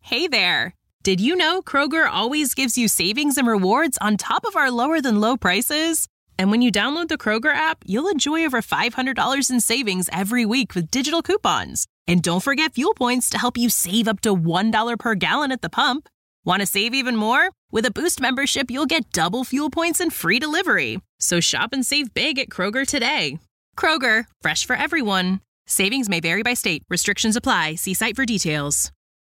Hey there! Did you know Kroger always gives you savings and rewards on top of our lower-than-low prices? And when you download the Kroger app, you'll enjoy over $500 in savings every week with digital coupons. And don't forget fuel points to help you save up to $1 per gallon at the pump. Want to save even more? With a Boost membership, you'll get double fuel points and free delivery. So shop and save big at Kroger today. Kroger, fresh for everyone. Savings may vary by state. Restrictions apply. See site for details.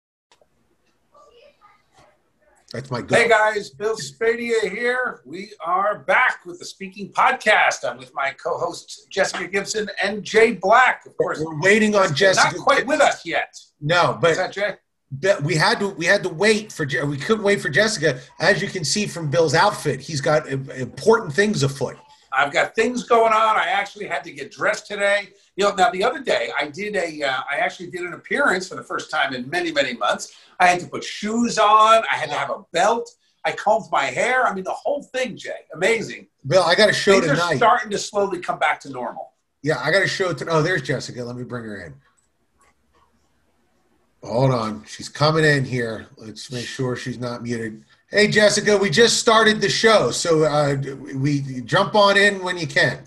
That's my go. Hey guys, Bill Spadea here. We are back with the Speaking Podcast. I'm with my co-hosts Jessica Gibson and Jay Black. Of course, we're waiting on Jessica. Not quite with us yet. No, but is that Jay? We had to wait for. We couldn't wait for Jessica. As you can see from Bill's outfit, he's got important things afoot. I've got things going on. I actually had to get dressed today. Now the other day I actually did an appearance for the first time in many, many months. I had to put shoes on. I had to have a belt. I combed my hair. I mean, the whole thing, Jay. Amazing. Bill, I got a show Things tonight. Are starting to slowly come back to normal. Yeah, I got a show tonight. Oh, there's Jessica. Let me bring her in. Hold on. She's coming in here. Let's make sure she's not muted. Hey, Jessica, we just started the show, so we jump on in when you can.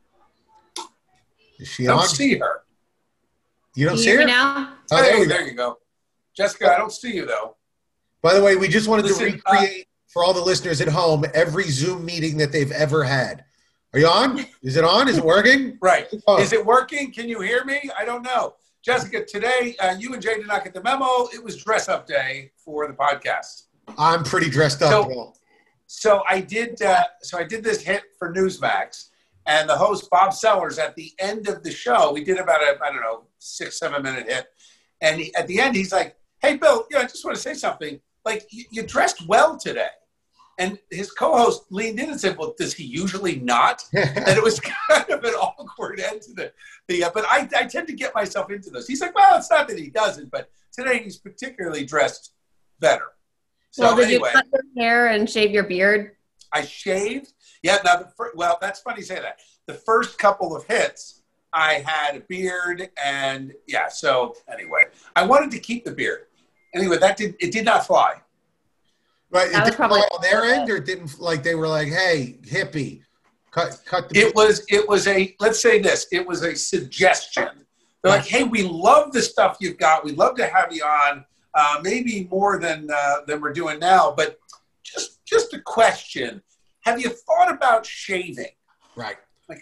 Is she I on? don't see her. You don't Can see you her? hear me now? Oh, There you go. Jessica, I don't see you, though. By the way, we just wanted Listen, to recreate for all the listeners at home every Zoom meeting that they've ever had. Are you on? Is it on? Is it working? Right. Oh. Is it working? Can you hear me? I don't know. Jessica, today, you and Jay did not get the memo. It was dress-up day for the podcast. I'm pretty dressed up, Bill. So I did this hit for Newsmax, and the host, Bob Sellers, at the end of the show, we did about a, 6-7 minute hit. And at the end, he's like, hey, Bill, I just want to say something. Like, you dressed well today. And his co-host leaned in and said, well, does he usually not? And it was kind of an awkward end to the but I tend to get myself into this. He's like, well, it's not that he doesn't, but today he's particularly dressed better. So well, did anyway, you cut your hair and shave your beard? I shaved. Yeah, now, that's funny you say that. The first couple of hits, I had a beard, and so anyway, I wanted to keep the beard. Anyway, it did not fly. Right, That it was didn't probably fly on their end, or it didn't, like they were like, hey, hippie, cut the It was a, let's say this, it was a suggestion. They're like, hey, we love the stuff you've got. We'd love to have you on, maybe more than we're doing now, but just a question. Have you thought about shaving? Right.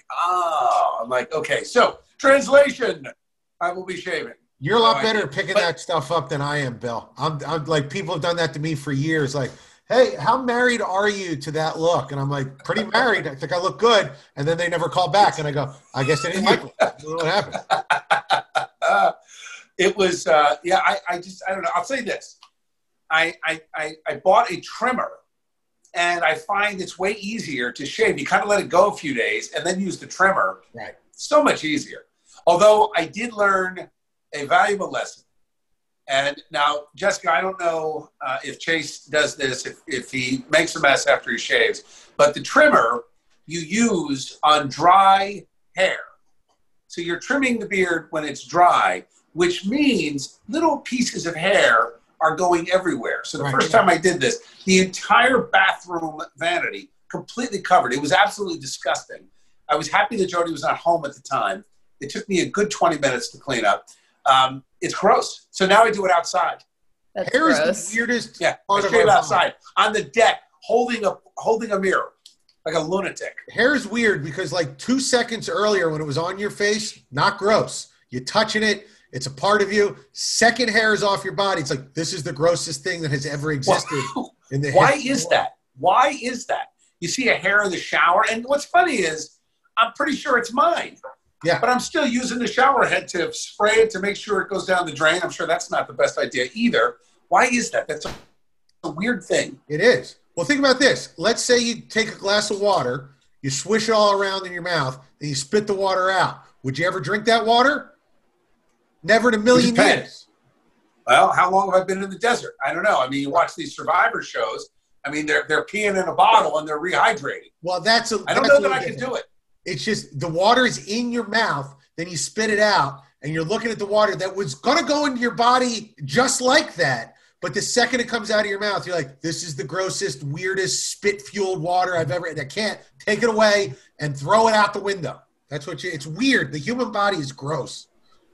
I'm like, okay, so translation, I will be shaving. You're a lot better at picking that stuff up than I am, Bill. I'm like, people have done that to me for years. Like, hey, how married are you to that look? And I'm like, pretty married. I think I look good. And then they never call back. And I go, I guess they didn't like me. I don't know what happened. It was, I don't know. I'll say this. I bought a trimmer, and I find it's way easier to shave. You kind of let it go a few days and then use the trimmer. Right. So much easier. Although I did learn a valuable lesson. And now, Jessica, I don't know if Chase does this, if he makes a mess after he shaves, but the trimmer you use on dry hair. So you're trimming the beard when it's dry, which means little pieces of hair are going everywhere. So the first time I did this, the entire bathroom vanity completely covered. It was absolutely disgusting. I was happy that Jody was not home at the time. It took me a good 20 minutes to clean up. It's gross. So now I do it outside. That's Hair is gross. the weirdest Yeah, part I of shave our outside on the deck, holding a mirror like a lunatic. Hair is weird because like 2 seconds earlier when it was on your face, not gross. You're touching it. It's a part of you. Second hair is off your body. It's like, this is the grossest thing that has ever existed. In the Why is that? Why is that? You see a hair in the shower, and what's funny is I'm pretty sure it's mine. Yeah. But I'm still using the shower head to spray it to make sure it goes down the drain. I'm sure that's not the best idea either. Why is that? That's a weird thing. It is. Well, think about this. Let's say you take a glass of water, you swish it all around in your mouth, and you spit the water out. Would you ever drink that water? Never in a million years. Well, how long have I been in the desert? I don't know. I mean, you watch these Survivor shows. I mean, they're peeing in a bottle and they're rehydrating. Well, I don't know that I can do it. It's just the water is in your mouth, then you spit it out, and you're looking at the water that was going to go into your body just like that, But the second it comes out of your mouth, you're like, this is the grossest, weirdest, spit-fueled water I've ever. And I can't take it away and throw it out the window. That's what it's weird. The human body is gross.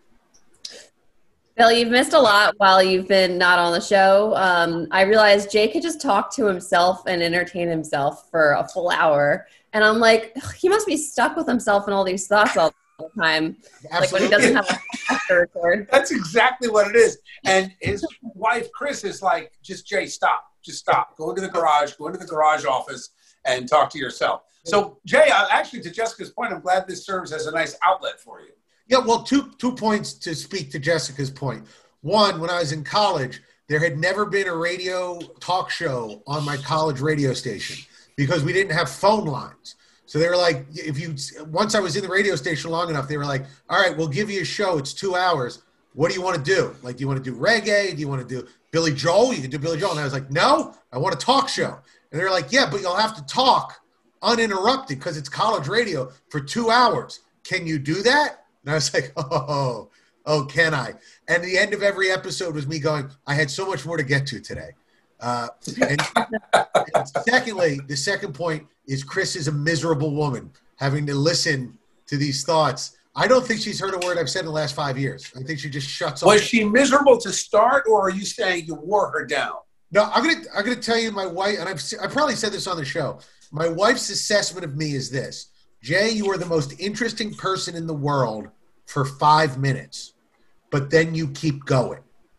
Bill, you've missed a lot while you've been not on the show. I realized Jay could just talk to himself and entertain himself for a full hour. And I'm like, he must be stuck with himself and all these thoughts all the time. Absolutely. Like when he doesn't have a to record. That's exactly what it is. And his wife, Chris, is like, just Jay, stop. Just stop. Go into the garage office and talk to yourself. So, Jay, actually, to Jessica's point, I'm glad this serves as a nice outlet for you. Yeah, well, two points to speak to Jessica's point. One, when I was in college, there had never been a radio talk show on my college radio station because we didn't have phone lines. So they were like, once I was in the radio station long enough, they were like, all right, we'll give you a show. It's 2 hours. What do you want to do? Like, do you want to do reggae? Do you want to do Billy Joel? You can do Billy Joel. And I was like, no, I want a talk show. And they were like, yeah, but you'll have to talk uninterrupted because it's college radio for 2 hours. Can you do that? And I was like, oh, can I? And the end of every episode was me going, I had so much more to get to today. And secondly, the second point is Chris is a miserable woman having to listen to these thoughts. I don't think she's heard a word I've said in the last 5 years. I think she just shuts off. Was she miserable to start, or are you saying you wore her down? No, I'm gonna tell you my wife, and I probably said this on the show. My wife's assessment of me is this: Jay, you are the most interesting person in the world for 5 minutes, but then you keep going.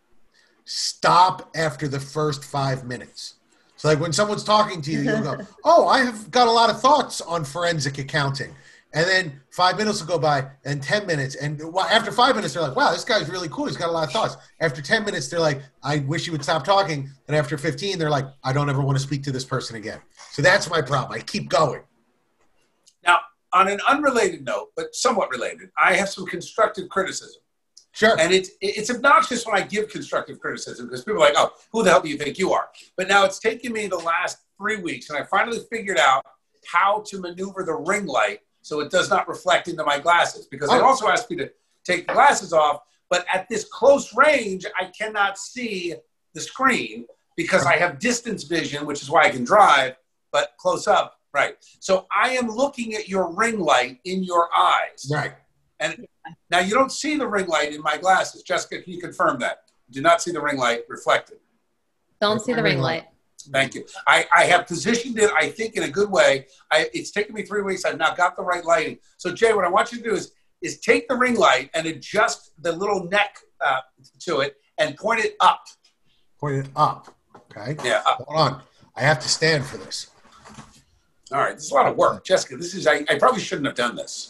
Stop after the first 5 minutes. So like when someone's talking to you, you'll go, oh, I have got a lot of thoughts on forensic accounting. And then 5 minutes will go by, and 10 minutes. And after 5 minutes, they're like, wow, this guy's really cool. He's got a lot of thoughts. After 10 minutes, they're like, I wish you would stop talking. And after 15, they're like, I don't ever want to speak to this person again. So that's my problem. I keep going. Now, on an unrelated note, but somewhat related, I have some constructive criticism. Sure. And it's obnoxious when I give constructive criticism because people are like, oh, who the hell do you think you are? But now it's taken me the last 3 weeks, and I finally figured out how to maneuver the ring light so it does not reflect into my glasses. Because I also asked you to take the glasses off, but at this close range, I cannot see the screen because I have distance vision, which is why I can drive, but close up, right. So I am looking at your ring light in your eyes. Right. And now you don't see the ring light in my glasses. Jessica, can you confirm that? Do not see the ring light reflected. Don't see the ring light. Thank you. I have positioned it, I think, in a good way. It's taken me 3 weeks. I've now got the right lighting. So, Jay, what I want you to do is take the ring light and adjust the little neck to it and point it up. Point it up. Okay. Yeah. Up. Hold on. I have to stand for this. All right. This is a lot of work. Jessica, I probably shouldn't have done this.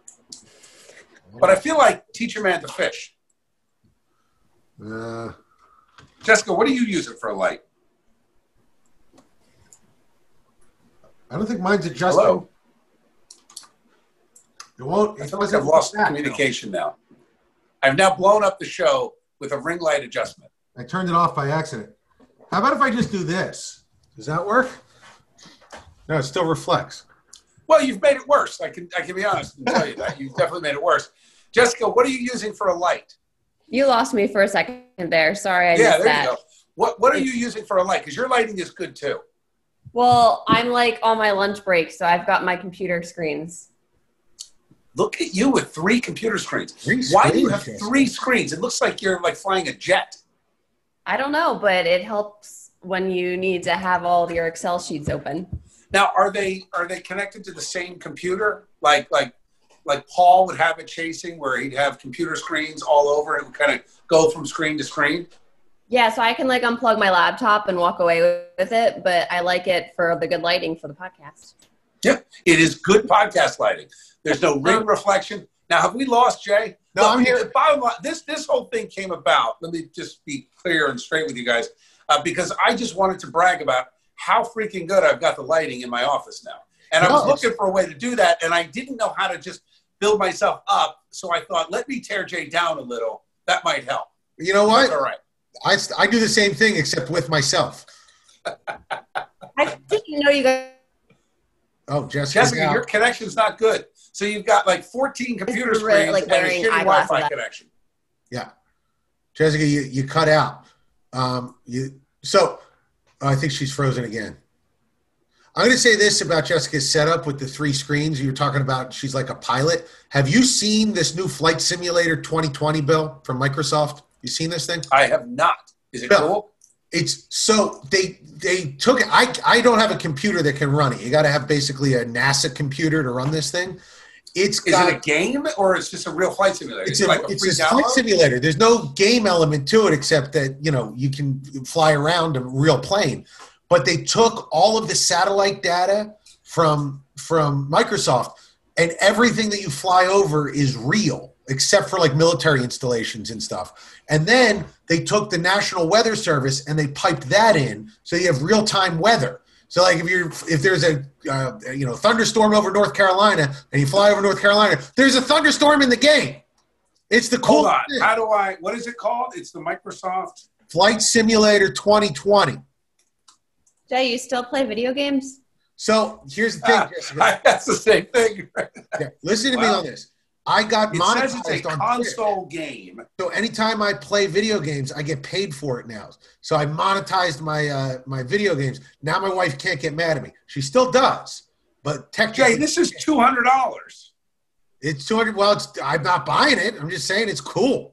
But I feel like Teacher Man to Fish. Jessica, what are you using for a light? I don't think mine's adjusting. Hello? It won't. I feel like I've lost communication now. I've now blown up the show with a ring light adjustment. I turned it off by accident. How about if I just do this? Does that work? No, it still reflects. Well, you've made it worse. I can be honest and tell you that. You've definitely made it worse. Jessica, what are you using for a light? You lost me for a second there. Sorry, I missed that. Yeah, there you go. What are you using for a light? Because your lighting is good too. Well, I'm like on my lunch break, so I've got my computer screens. Look at you with 3 computer screens. Why do you have 3 screens? It looks like you're like flying a jet. I don't know, but it helps when you need to have all of your Excel sheets open. Now, are they connected to the same computer? Like Paul would have it chasing where he'd have computer screens all over. It would kind of go from screen to screen. Yeah, so I can like unplug my laptop and walk away with it, but I like it for the good lighting for the podcast. Yeah, it is good podcast lighting. There's no ring reflection. Now, have we lost Jay? No, I'm here. The bottom line, this whole thing came about. Let me just be clear and straight with you guys, because I just wanted to brag about how freaking good I've got the lighting in my office now. And I was looking for a way to do that, and I didn't know how to just build myself up. So I thought, let me tear Jay down a little. That might help. You know what? That's all right. I do the same thing except with myself. I didn't know you guys. Oh, Jessica, your connection's not good. So you've got like 14 computer screens like and a shitty Wi-Fi connection. Yeah. Jessica, you cut out. So I think she's frozen again. I'm going to say this about Jessica's setup with the 3 screens. You were talking about she's like a pilot. Have you seen this new Flight Simulator 2020, Bill, from Microsoft? You seen this thing? I have not. Is it cool? It's so they took it. I don't have a computer that can run it. You got to have basically a NASA computer to run this thing. Is it a game or it's just a real flight simulator? It's a flight simulator. There's no game element to it except that you can fly around a real plane. But they took all of the satellite data from Microsoft, and everything that you fly over is real, except for like military installations and stuff. And then they took the National Weather Service and they piped that in, so you have real-time weather. So like if there's a thunderstorm over North Carolina and you fly over North Carolina, there's a thunderstorm in the game. It's the cool. Hold on. What is it called? It's the Microsoft Flight Simulator 2020. Jay, you still play video games? So here's the thing, Jessica. That's the same thing. Yeah, listen to me on this. I got monetized says it's a on console Twitter. game. So anytime I play video games, I get paid for it now. So I monetized my video games. Now my wife can't get mad at me. She still does, but technically, Jay, this is $200. It's $200. Well, I'm not buying it. I'm just saying it's cool.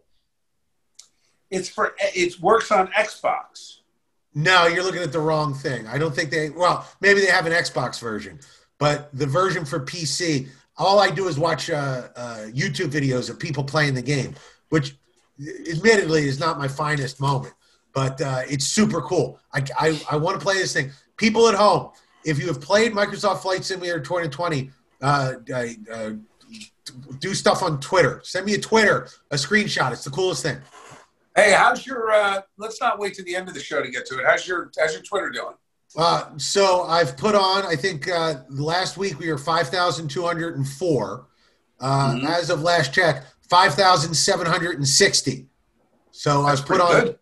It works on Xbox. No, you're looking at the wrong thing. I don't think maybe they have an Xbox version, but the version for PC, all I do is watch YouTube videos of people playing the game, which admittedly is not my finest moment, but it's super cool. I want to play this thing. People at home, if you have played Microsoft Flight Simulator 2020, do stuff on Twitter. Send me a screenshot. It's the coolest thing. Hey, how's your? Let's not wait to the end of the show to get to it. How's your Twitter doing? So I've put on. I think last week we were 5,204. As of last check, 5,760. So That's I've put on good.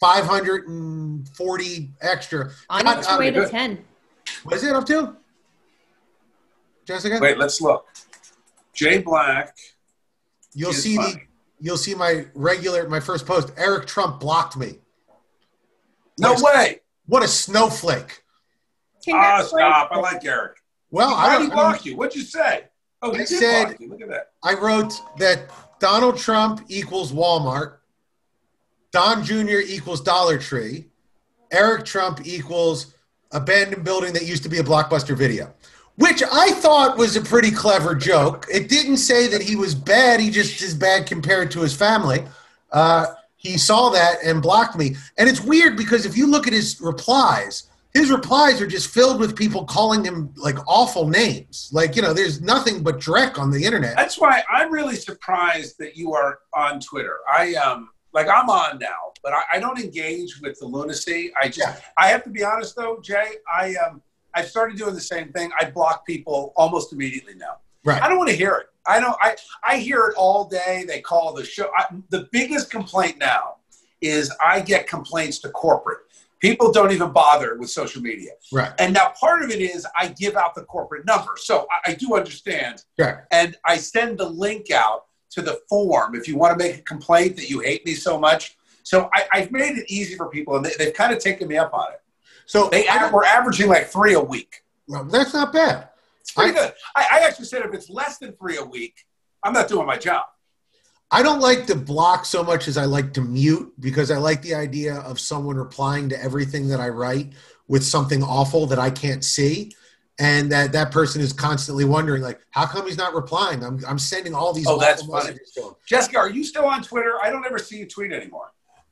540 extra. On your way to 10. What is it up to, Jessica? Wait, let's look. Jay Black. You'll see my first post. Eric Trump blocked me. No way. What a snowflake. Stop. I like Eric. Well, Why did he block you? What'd you say? Oh, he did block you. Look at that. I wrote that Donald Trump equals Walmart. Don Jr. equals Dollar Tree. Eric Trump equals abandoned building that used to be a Blockbuster Video. Which I thought was a pretty clever joke. It didn't say that he was bad. He just is bad compared to his family. He saw that and blocked me. And it's weird because if you look at his replies are just filled with people calling him like awful names. Like, there's nothing but dreck on the internet. That's why I'm really surprised that you are on Twitter. I'm on now, but I don't engage with the lunacy. I have to be honest though, Jay, I've started doing the same thing. I block people almost immediately now. Right. I don't want to hear it. I hear it all day. They call the show. The biggest complaint now is I get complaints to corporate. People don't even bother with social media. Right. And now part of it is I give out the corporate number. So I do understand. Right. And I send the link out to the form if you want to make a complaint that you hate me so much. So I've made it easy for people, and they've kind of taken me up on it. So we're averaging like 3 a week. Well, that's not bad. It's pretty good. I actually said if it's less than 3 a week, I'm not doing my job. I don't like to block so much as I like to mute, because I like the idea of someone replying to everything that I write with something awful that I can't see. And that person is constantly wondering, like, how come he's not replying? I'm sending all these that's messages to him. Jessica, are you still on Twitter? I don't ever see you tweet anymore.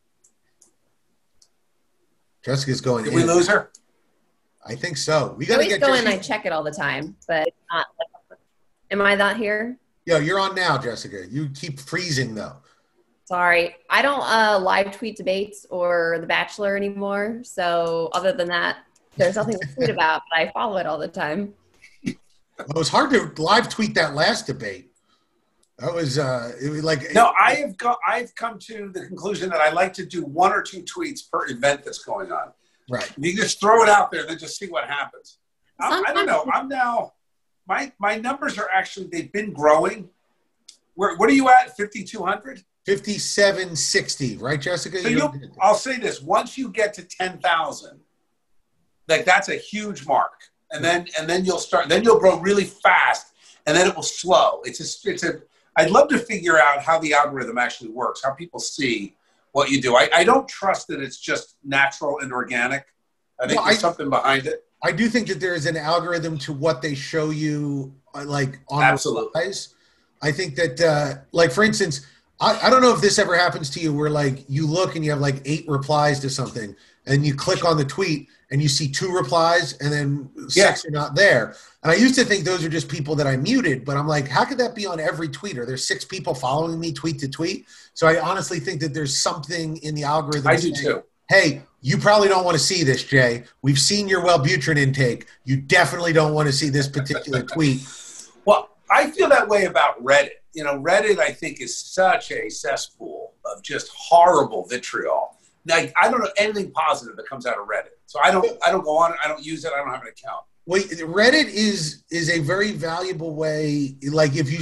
Jessica's going. Did we lose her? I think so. We got to get. Go in. I check it all the time, but it's not. Am I not here? Yeah, you're on now, Jessica. You keep freezing though. Sorry, I don't live tweet debates or The Bachelor anymore. So other than that, there's nothing to tweet about. But I follow it all the time. It was hard to live tweet that last debate. That was it was like. No, I've come to the conclusion that I like to do 1 or 2 tweets per event that's going on. Right. You just throw it out there and then just see what happens. I don't know. I'm now, my numbers are actually, they've been growing. What are you at, 5,200? 5760, right, Jessica? So I'll say this: once you get to 10,000, like that's a huge mark, and then you'll grow really fast, and then it will slow. I'd love to figure out how the algorithm actually works, how people see what you do. I don't trust that it's just natural and organic. I think there's something behind it. I do think that there is an algorithm to what they show you, like on Absolutely. replies. I think that, like, for instance, I don't know if this ever happens to you where, like, you look and you have, like, 8 replies to something, and you click on the tweet and you see 2 replies and then 6 are not there. And I used to think those are just people that I muted, but I'm like, how could that be on every tweet? Are there 6 people following me tweet to tweet? So I honestly think that there's something in the algorithm. I do too. Hey, you probably don't want to see this, Jay. We've seen your Wellbutrin intake. You definitely don't want to see this particular tweet. Well, I feel that way about Reddit. You know, Reddit, I think, is such a cesspool of just horrible vitriol. Like, I don't know anything positive that comes out of Reddit. So I don't go on it. I don't use it. I don't have an account. Well, Reddit is a very valuable way. Like, if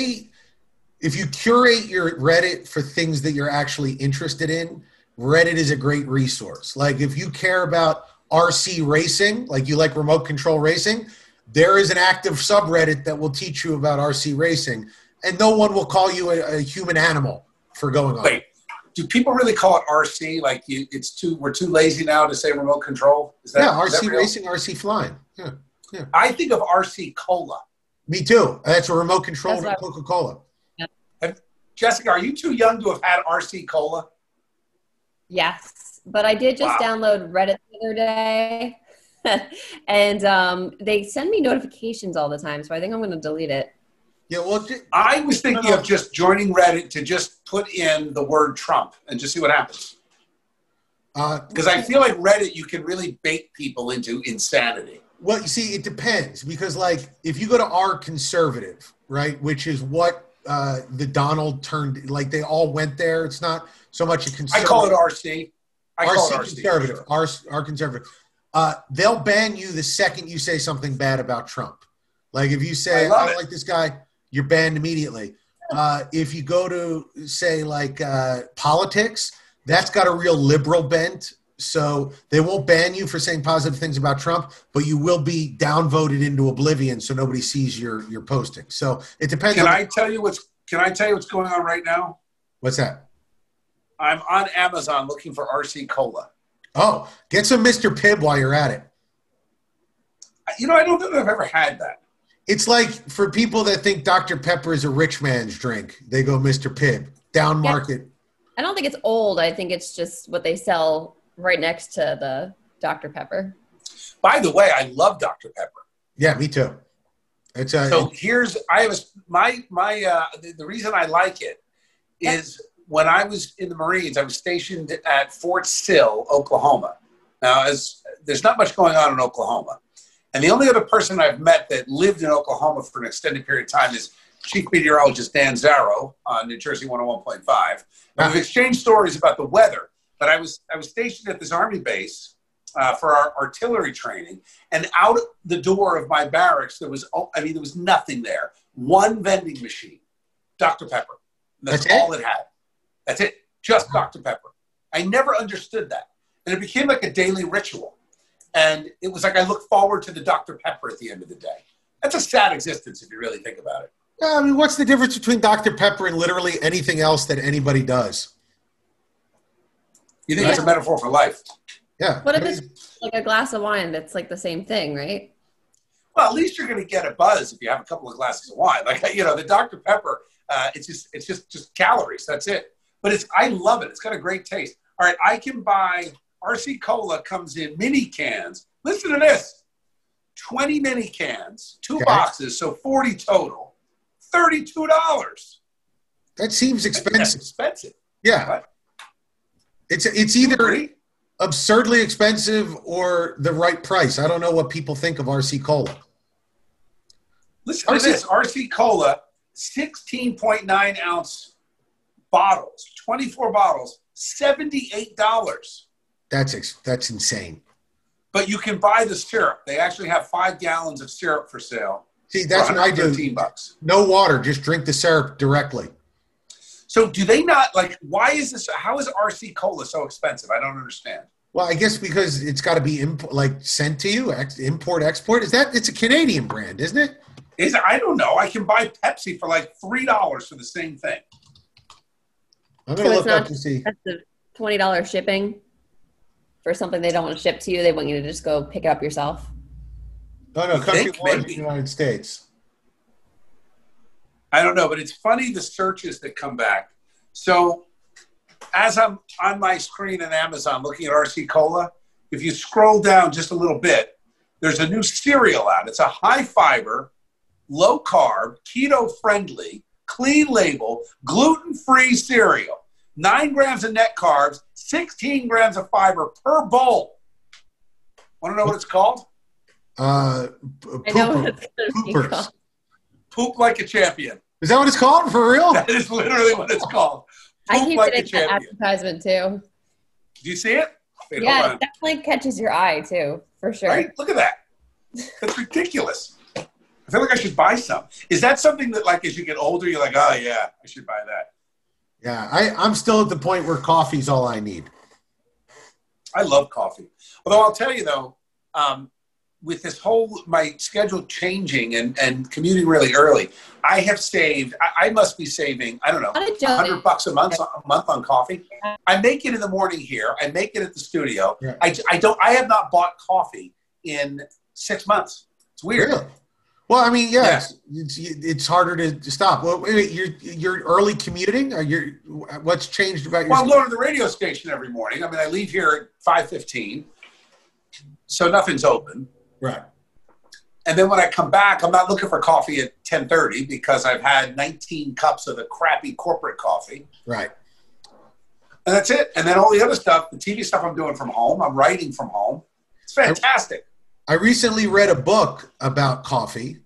you curate your Reddit for things that you're actually interested in, Reddit is a great resource. Like, if you care about RC racing, like you like remote control racing, there is an active subreddit that will teach you about RC racing, and no one will call you a human animal for going on. Wait, do people really call it RC? Like, we're too lazy now to say remote control? RC racing, RC flying. Yeah. I think of RC Cola. Me too. That's a remote control Coca-Cola. Jessica, are you too young to have had RC Cola? Yes, but I did just download Reddit the other day, and they send me notifications all the time, so I think I'm going to delete it. Yeah, well, I was thinking of just joining Reddit to just put in the word Trump and just see what happens. Because I feel like Reddit, you can really bait people into insanity. Well, you see, it depends, because, like, if you go to R Conservative, right, which is what the Donald turned, like, they all went there. It's not so much a conservative. I call it RC. Conservative. Sure. R Conservative. They'll ban you the second you say something bad about Trump. Like, if you say, I don't like this guy, you're banned immediately. If you go to, say, like, politics, that's got a real liberal bent. So they won't ban you for saying positive things about Trump, but you will be downvoted into oblivion so nobody sees your posting. So it depends. Can I tell you what's going on right now? What's that? I'm on Amazon looking for RC Cola. Oh, get some Mr. Pibb while you're at it. You know, I don't think I've ever had that. It's like, for people that think Dr. Pepper is a rich man's drink, they go Mr. Pibb, down market. I don't think it's old. I think it's just what they sell right next to the Dr. Pepper. By the way, I love Dr. Pepper. Yeah, me too. The reason I like it is when I was in the Marines, I was stationed at Fort Sill, Oklahoma. Now, there's not much going on in Oklahoma. And the only other person I've met that lived in Oklahoma for an extended period of time is Chief Meteorologist Dan Zarrow on New Jersey 101.5. And we've exchanged stories about the weather. But I was stationed at this Army base for our artillery training, and out the door of my barracks, there was nothing there. One vending machine, Dr. Pepper. That's all it had. That's it. Just Dr. Pepper. I never understood that. And it became like a daily ritual. And it was like I look forward to the Dr. Pepper at the end of the day. That's a sad existence if you really think about it. Yeah, I mean, what's the difference between Dr. Pepper and literally anything else that anybody does? You think it's a metaphor for life? Yeah. What if it's like a glass of wine that's like the same thing, right? Well, at least you're going to get a buzz if you have a couple of glasses of wine. Like, you know, the Dr. Pepper, it's just calories. That's it. But I love it. It's got a great taste. All right, I can buy RC Cola comes in mini cans. Listen to this. 20 mini cans, 2 boxes, so 40 total. $32. That seems expensive. That's expensive. Yeah. But it's either absurdly expensive or the right price. I don't know what people think of RC Cola. Listen to this. RC Cola, 16.9 ounce bottles, 24 bottles, $78. That's insane. But you can buy the syrup. They actually have 5 gallons of syrup for sale. See, that's what I do. $13. No water, just drink the syrup directly. So do they not, like, why is this, how is RC Cola so expensive? I don't understand. Well, I guess because it's got to be sent to you, import, export. It's a Canadian brand, isn't it? I don't know. I can buy Pepsi for like $3 for the same thing. I'm going to look up to see. That's the $20 shipping for something they don't want to ship to you. They want you to just go pick it up yourself. Oh, no, country of origin, United States. I don't know, but it's funny the searches that come back. So as I'm on my screen in Amazon looking at RC Cola, if you scroll down just a little bit, there's a new cereal out. It's a high fiber, low carb, keto friendly, clean label, gluten-free cereal. 9 grams of net carbs, 16 grams of fiber per bowl. Want to know what it's called? I know what it's going to be called. Poop like a champion. Is that what it's called? For real? That is literally what it's called. I keep getting that advertisement too. Do you see it? Wait, yeah, it definitely catches your eye too, for sure. Right? Look at that. That's ridiculous. I feel like I should buy some. Is that something that, like, as you get older, you're like, oh, yeah, I should buy that? Yeah, I'm still at the point where coffee's all I need. I love coffee. Although I'll tell you, though, with this whole, my schedule changing and commuting really early, I have saved, I must be saving, I don't know, $100 a month on coffee. I make it in the morning here. I make it at the studio. Yeah. I have not bought coffee in 6 months. It's weird. Really? Well, I mean, it's harder to stop. Well, wait, you're early commuting? What's changed about your? Well, I'm going to the radio station every morning. I mean, I leave here at 5:15, so nothing's open. Right. And then when I come back, I'm not looking for coffee at 10:30 because I've had 19 cups of the crappy corporate coffee. Right. And that's it. And then all the other stuff, the TV stuff I'm doing from home, I'm writing from home. It's fantastic. I recently read a book about coffee.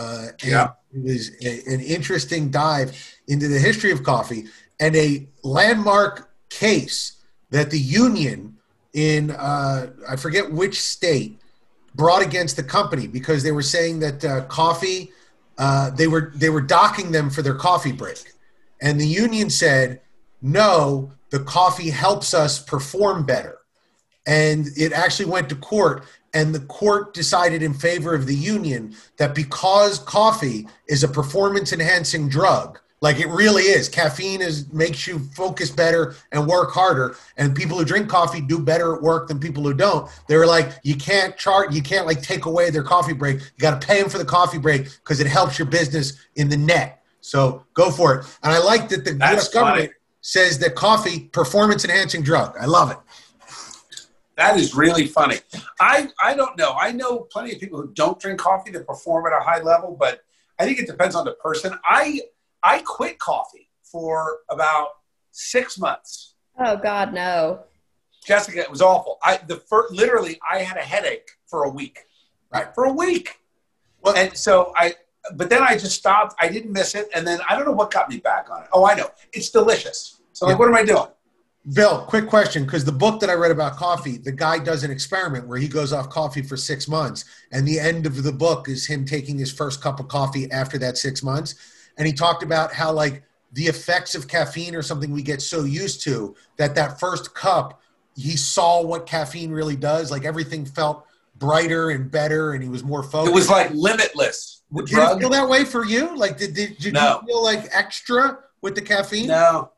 It was an interesting dive into the history of coffee and a landmark case that the union in, I forget which state, brought against the company because they were saying that coffee, they were docking them for their coffee break. And the union said, no, the coffee helps us perform better. And it actually went to court. And the court decided in favor of the union that because coffee is a performance-enhancing drug, like it really is, caffeine makes you focus better and work harder, and people who drink coffee do better at work than people who don't. They were like, you can't like take away their coffee break. You got to pay them for the coffee break because it helps your business in the net. So go for it. And I like that the U.S. government says that coffee, performance-enhancing drug. I love it. That is really funny. I don't know. I know plenty of people who don't drink coffee that perform at a high level, but I think it depends on the person. I quit coffee for about 6 months. Oh God, no. Jessica, it was awful. Literally, I had a headache for a week. Right, for a week. Well, and so but then I just stopped. I didn't miss it, and then I don't know what got me back on it. Oh, I know. It's delicious. So like, what am I doing? Bill, quick question, because the book that I read about coffee, the guy does an experiment where he goes off coffee for 6 months, and the end of the book is him taking his first cup of coffee after that 6 months. And he talked about how, like, the effects of caffeine are something we get so used to that first cup, he saw what caffeine really does. Like, everything felt brighter and better, and he was more focused. It was like limitless. Did it feel that way for you? Like, did you feel like extra with the caffeine?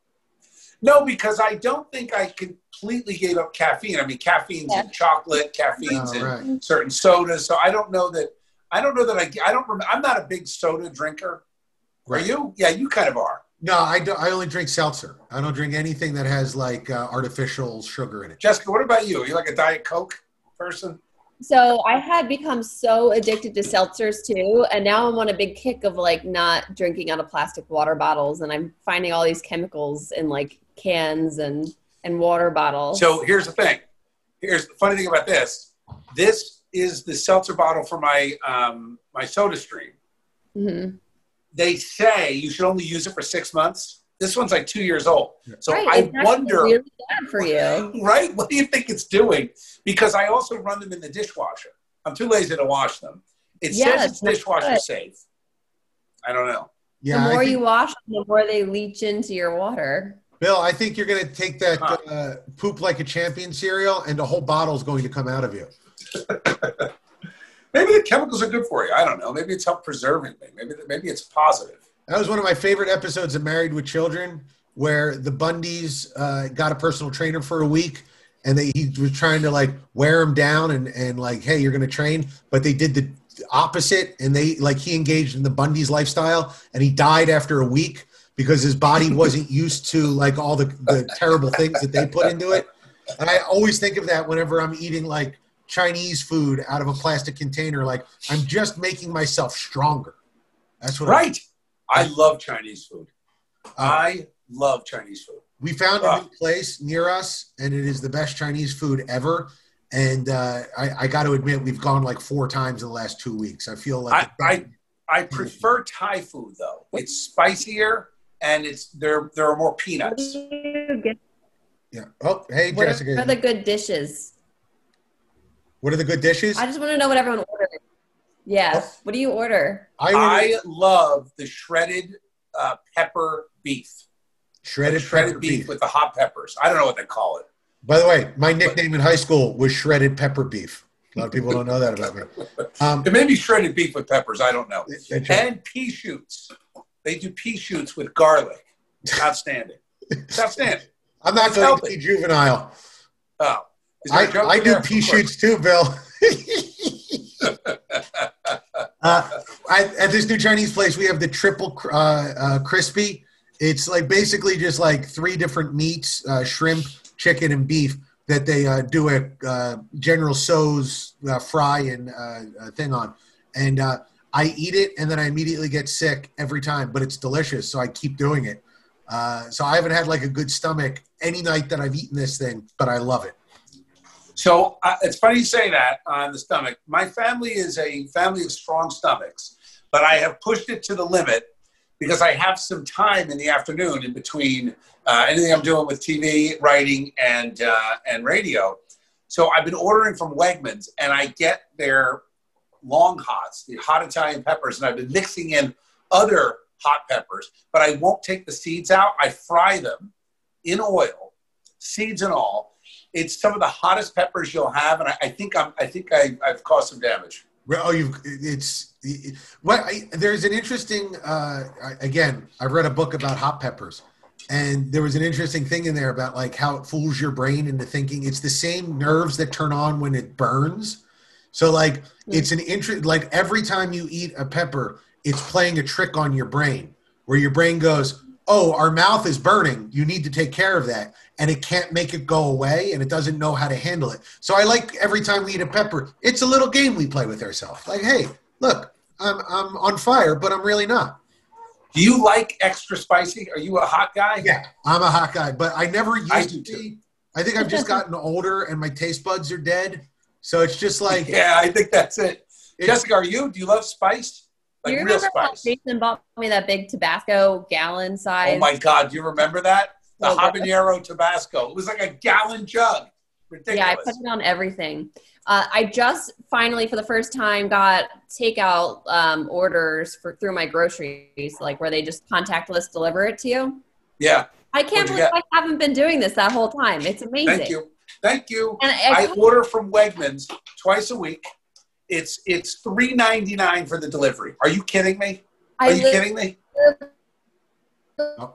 No, because I don't think I completely gave up caffeine. I mean, caffeine's in chocolate, caffeine's in certain sodas. So I don't know that I don't remember. I'm not a big soda drinker. Right. Are you? Yeah, you kind of are. No, I don't. I only drink seltzer. I don't drink anything that has like artificial sugar in it. Jessica, what about you? Are you like a Diet Coke person? So I had become so addicted to seltzers too, and now I'm on a big kick of like not drinking out of plastic water bottles, and I'm finding all these chemicals in like cans and water bottles. So here's the thing. Here's the funny thing about this. This is the seltzer bottle for my my Soda Stream. Mm-hmm. They say you should only use it for 6 months. This one's like 2 years old. So I wonder, really bad for you. Right? What do you think it's doing? Because I also run them in the dishwasher. I'm too lazy to wash them. It says it's dishwasher safe. I don't know. Yeah, the more you wash them, the more they leach into your water. Bill, I think you're going to take that poop like a champion cereal, and the whole bottle is going to come out of you. Maybe the chemicals are good for you. I don't know. Maybe it's help preserving me. Maybe it's positive. That was one of my favorite episodes of Married with Children, where the Bundys got a personal trainer for a week, and he was trying to like wear him down and like, hey, you're going to train, but they did the opposite, and he engaged in the Bundys lifestyle, and he died after a week because his body wasn't used to like all the terrible things that they put into it. And I always think of that whenever I'm eating like Chinese food out of a plastic container. Like, I'm just making myself stronger. That's what. Right. I love Chinese food. I love Chinese food. We found a new place near us, and it is the best Chinese food ever. And I got to admit, we've gone like 4 times in the last 2 weeks. I feel like I prefer Thai food though. It's spicier, and there are more peanuts. Yeah. Oh, hey, Jessica. What are the good dishes? What are the good dishes? I just want to know what everyone orders. Yeah. Oh. What do you order? I love the shredded pepper beef. Shredded beef with the hot peppers. I don't know what they call it. By the way, my nickname in high school was shredded pepper beef. A lot of people don't know that about me. It may be shredded beef with peppers. I don't know. And pea shoots. They do pea shoots with garlic. Outstanding. It's outstanding. I'm not going to be juvenile. Oh. I do pea shoots too, Bill. At this new Chinese place, we have the triple crispy. It's like basically just like 3 different meats, shrimp, chicken, and beef that they do a General Tso's fry and thing on. And I eat it, and then I immediately get sick every time, but it's delicious, so I keep doing it. So I haven't had like a good stomach any night that I've eaten this thing, but I love it. So it's funny you say that on the stomach. My family is a family of strong stomachs, but I have pushed it to the limit because I have some time in the afternoon in between anything I'm doing with TV, writing, and radio. So I've been ordering from Wegmans, and I get their long hots, the hot Italian peppers, and I've been mixing in other hot peppers, but I won't take the seeds out. I fry them in oil, seeds and all. It's some of the hottest peppers you'll have, and I think I've caused some damage. Oh, there's an interesting. Again, I read a book about hot peppers, and there was an interesting thing in there about like how it fools your brain into thinking it's the same nerves that turn on when it burns. So like it's an interest. Like every time you eat a pepper, it's playing a trick on your brain, where your brain goes, oh, our mouth is burning. You need to take care of that. And it can't make it go away, and it doesn't know how to handle it. So I like every time we eat a pepper, it's a little game we play with ourselves. Like, hey, look, I'm on fire, but I'm really not. Do you like extra spicy? Are you a hot guy? Yeah, I'm a hot guy, but I never used to be. I think I've just gotten older, and my taste buds are dead. So it's just like. Yeah, I think that's it. Jessica, are you? Do you love spice? Like you real remember spice? Jason bought me that big Tabasco gallon size? Oh my God, do you remember that? The habanero Tabasco. It was like a gallon jug. Ridiculous. Yeah, I put it on everything. I just finally, for the first time, got takeout orders through my groceries, like where they just contactless deliver it to you. Yeah. I can't believe I haven't been doing this that whole time. It's amazing. Thank you. And I order from Wegmans twice a week. It's $3.99 for the delivery. Are you kidding me? Are you kidding me? Oh.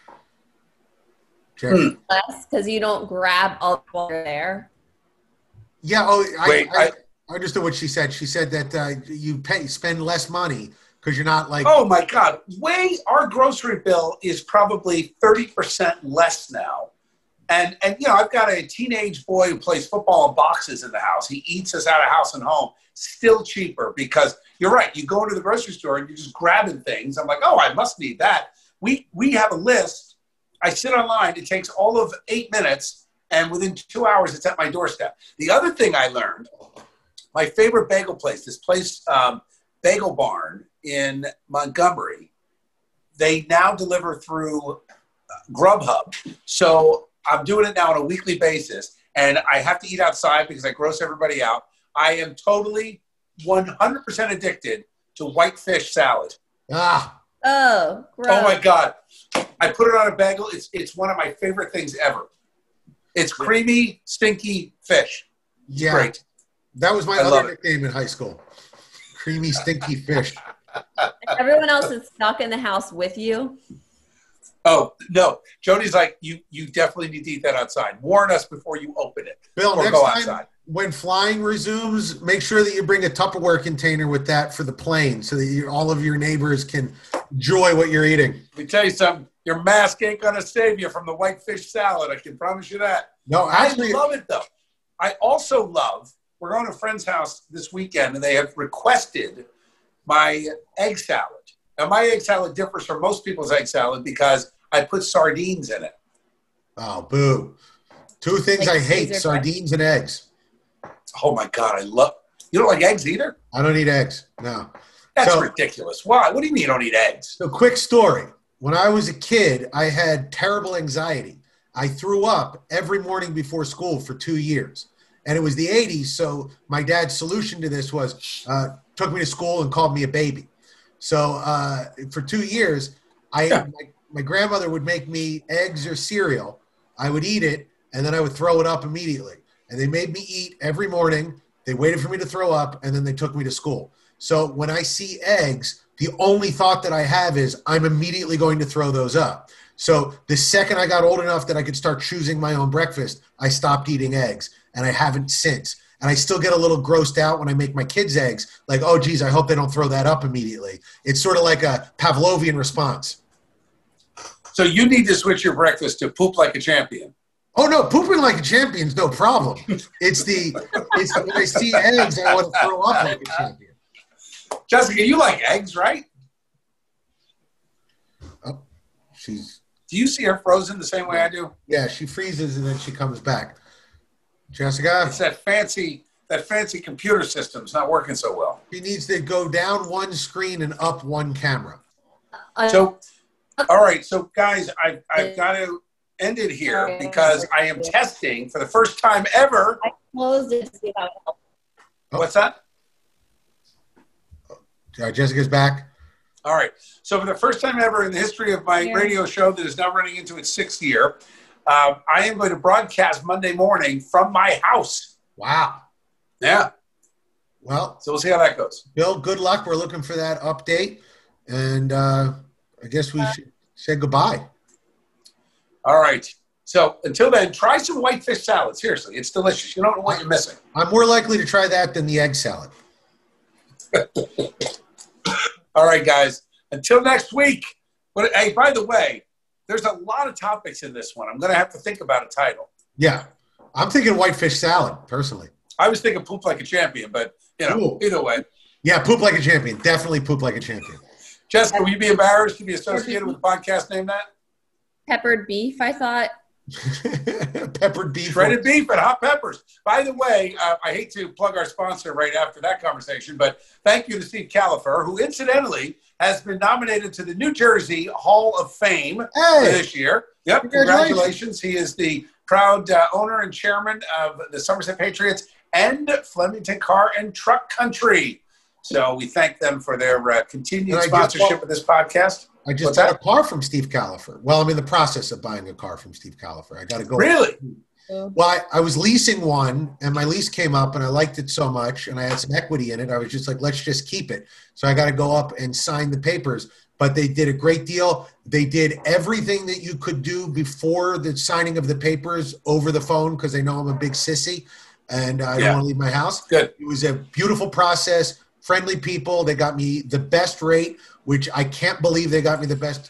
Less because you don't grab all while you're there. Yeah. Oh, I understood what she said. She said that you spend less money because you're not like. Oh my God! Our grocery bill is probably 30% less now, and you know I've got a teenage boy who plays football and boxes in the house. He eats us out of house and home. Still cheaper because you're right. You go into the grocery store and you're just grabbing things. I'm like, oh, I must need that. We have a list. I sit online. It takes all of 8 minutes, and within 2 hours, it's at my doorstep. The other thing I learned, my favorite bagel place, this place, Bagel Barn in Montgomery, they now deliver through Grubhub. So I'm doing it now on a weekly basis, and I have to eat outside because I gross everybody out. I am totally 100% addicted to white fish salad. Oh, gross. Oh my God. I put it on a bagel. It's one of my favorite things ever. It's creamy, stinky fish. Yeah. Great. That was my other nickname in high school. Creamy, stinky fish. Everyone else is stuck in the house with you. Oh, no. Jody's like, you definitely need to eat that outside. Warn us before you open it. Bill, or next go time outside. when flying resumes, make sure that you bring a Tupperware container with that for the plane so that all of your neighbors can enjoy what you're eating. Let me tell you something. Your mask ain't going to save you from the white fish salad. I can promise you that. No, actually, I love it, though. I also love, we're going to a friend's house this weekend, and they have requested my egg salad. Now, my egg salad differs from most people's egg salad because I put sardines in it. Oh, boo. Two things I hate, sardines and eggs. Oh, my God. You don't like eggs either? I don't eat eggs, no. That's ridiculous. Why? What do you mean you don't eat eggs? So, quick story. When I was a kid, I had terrible anxiety. I threw up every morning before school for 2 years. And it was the 80s, so my dad's solution to this was took me to school and called me a baby. So for 2 years, my grandmother would make me eggs or cereal. I would eat it, and then I would throw it up immediately. And they made me eat every morning. They waited for me to throw up, and then they took me to school. So when I see eggs, the only thought that I have is I'm immediately going to throw those up. So the second I got old enough that I could start choosing my own breakfast, I stopped eating eggs, and I haven't since. And I still get a little grossed out when I make my kids eggs. Like, oh, geez, I hope they don't throw that up immediately. It's sort of like a Pavlovian response. So you need to switch your breakfast to poop like a champion. Oh, no, pooping like a champion's no problem. It's when I see eggs, I want to throw up like a champion. Jessica, you like eggs, right? Oh, do you see her frozen the same way I do? Yeah, she freezes and then she comes back. Jessica? It's that fancy computer system's not working so well. She needs to go down one screen and up one camera. So, all right. So, guys, I've got to end it here because I am testing for the first time ever. I closed it to see how it helped. What's that? Jessica's back. All right. So for the first time ever in the history of my radio show that is now running into its 6th year, I am going to broadcast Monday morning from my house. Wow. Yeah. Well, so we'll see how that goes. Bill, good luck. We're looking for that update. And I guess we should say goodbye. All right. So until then, try some white fish salad. Seriously, it's delicious. You don't know what you're missing. I'm more likely to try that than the egg salad. All right, guys. Until next week. But hey, by the way, there's a lot of topics in this one. I'm going to have to think about a title. Yeah. I'm thinking whitefish salad, personally. I was thinking poop like a champion, but, either way. Yeah, poop like a champion. Definitely poop like a champion. Jessica, will you be embarrassed to be associated with a podcast named that? Peppered beef, I thought. Peppered beef. Shredded beef and hot peppers. By the way, I hate to plug our sponsor right after that conversation, but thank you to Steve Califer, who incidentally has been nominated to the New Jersey Hall of Fame for this year. Yep, congratulations. He is the proud owner and chairman of the Somerset Patriots and Flemington Car and Truck Country. So we thank them for their continued sponsorship of this podcast. I just got a car from Steve Califer. Well, I'm in the process of buying a car from Steve Califer. I got to go. Really? Well, I was leasing one, and my lease came up, and I liked it so much, and I had some equity in it. I was just like, let's just keep it. So I got to go up and sign the papers. But they did a great deal. They did everything that you could do before the signing of the papers over the phone because they know I'm a big sissy, and I don't want to leave my house. Good. It was a beautiful process. Friendly people. They got me the best rate, which I can't believe they got me the best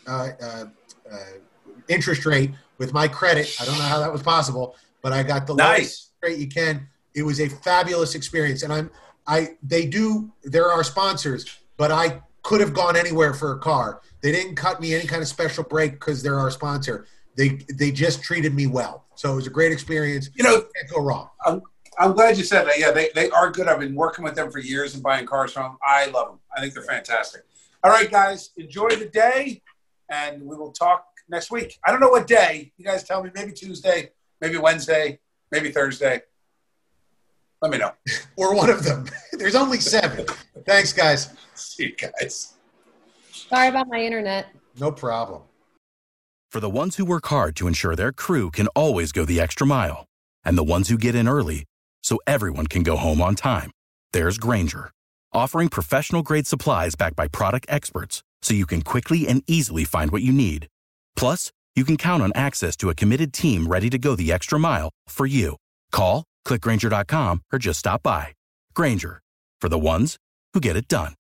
interest rate with my credit. I don't know how that was possible, but I got the lowest rate you can. It was a fabulous experience, and they're our sponsors, but I could have gone anywhere for a car. They didn't cut me any kind of special break because they're our sponsor. They just treated me well, so it was a great experience. Can't go wrong. I'm glad you said that. Yeah, they are good. I've been working with them for years and buying cars from them. I love them. I think they're fantastic. All right, guys, enjoy the day, and we will talk next week. I don't know what day. You guys tell me. Maybe Tuesday, maybe Wednesday, maybe Thursday. Let me know. Or one of them. There's only 7. Thanks, guys. See you guys. Sorry about my internet. No problem. For the ones who work hard to ensure their crew can always go the extra mile, and the ones who get in early so everyone can go home on time, there's Grainger, offering professional-grade supplies backed by product experts so you can quickly and easily find what you need. Plus, you can count on access to a committed team ready to go the extra mile for you. Call, click Grainger.com, or just stop by. Grainger, for the ones who get it done.